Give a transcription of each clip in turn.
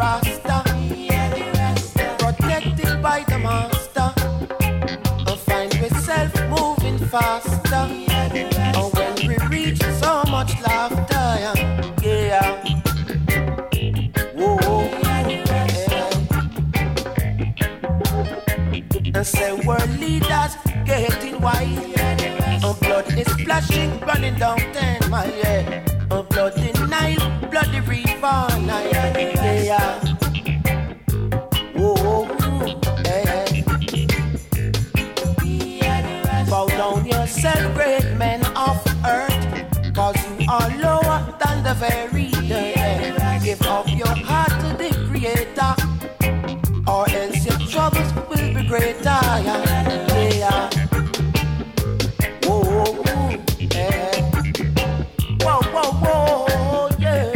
Rasta, protected by the master. I find myself moving faster. And when we reach so much laughter, yeah. Whoa, yeah. And say world leaders getting wild. And blood is splashing, running down 10 miles, yeah. And blood in Nile, bloody river, yeah. Whoa, yeah. Bow down yourself, great men of earth, cause you are lower than the very dirt. Give up your heart to the Creator, or else your troubles will be greater, yeah. Whoa, yeah. Whoa, yeah.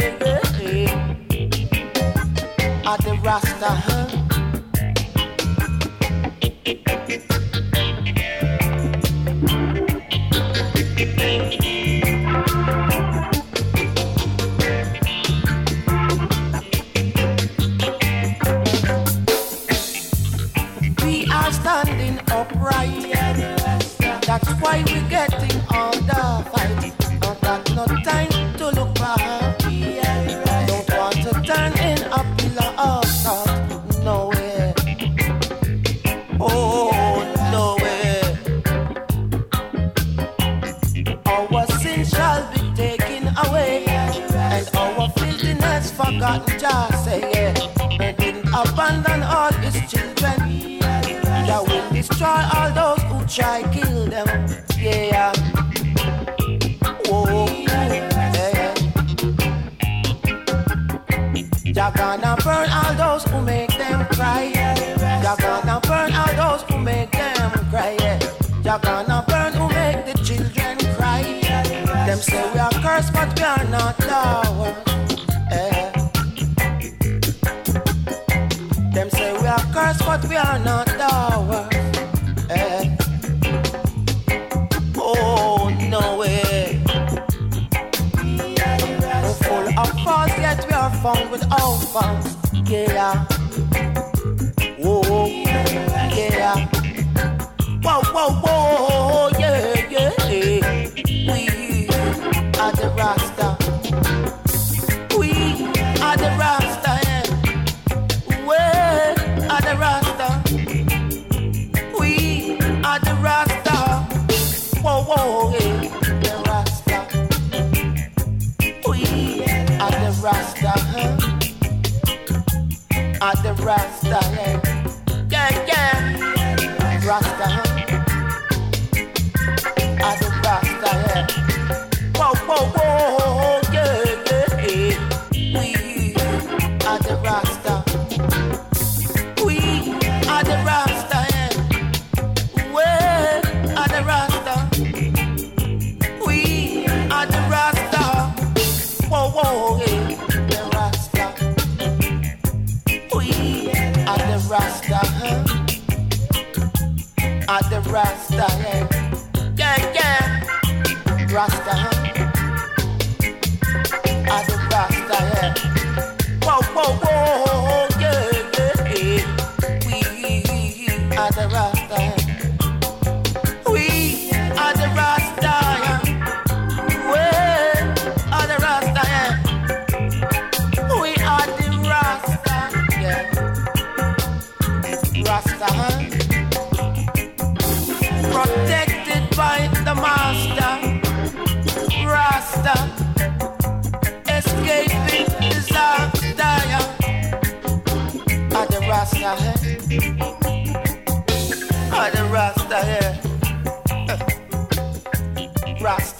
At the Rasta, we are standing upright. That's why we're getting all the fight. Not got no time to look back. Don't want to turn in a pillar of salt. No way. Oh, no way. Our sin shall be taken away, and our filthiness forgotten. Just say yeah. He didn't abandon all his children. That will destroy all those who try kill them. Yeah. Whoa, yeah. You're gonna burn all those who make them cry. You're gonna burn all those who make them cry. Yeah. You're gonna burn who make the children cry. Them say we are cursed, but we are not ours. Yeah. Them say we are cursed, but we are not ours. Eh. Oh, no way. We're full of faults, yet we are found without faults. Yeah. Whoa, yeah. Whoa, yeah. We are the Rasta. We are the Rasta, yeah. We are the Rasta. We are the Rasta. Whoa, yeah. The Rasta. We are the Rasta, Are the Rasta, yeah. Rasta, Are the Rasta, yeah. Whoa, yeah. We are the Rasta. We are the Rasta, yeah. We are the Rasta. We are the Rasta. Whoa, yeah. The Rasta. We are the Rasta, Are the Rasta, yeah. Rasta, Are the Rasta, yeah. Whoa, yeah. We are the Rasta, yeah. We are the Rasta, yeah. We are the Rasta, yeah. We are the Rasta, yeah. Rasta, protected by the master. Rasta, escaping disaster, yeah. Are the Rasta, yeah. Are the Rasta, yeah. Rasta.